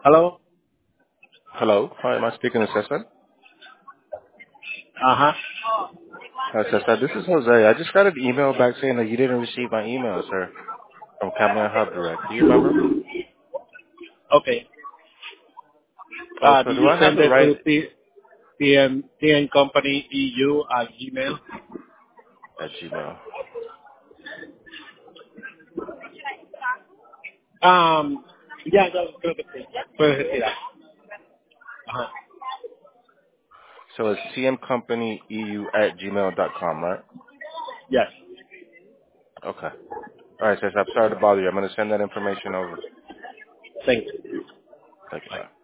Hello? Hello. Hi, am I speaking to Cesar? Uh-huh. Hi, Cesar. This is Jose. I just got an email back saying that you didn't receive my email, sir, from Cabinet Hub Direct. Do you remember? Okay. Also, Did do you I have send the it right to TN Company EU at Gmail? at Gmail? Ya, yo creo que sí. Puedes retirar. Ajá. So it's tmcompanyeu@gmail.com, right? Yes. Okay. All right, Cesar. I'm sorry to bother you. I'm going to send that information over. Thank you. Thank you, Bye. sir.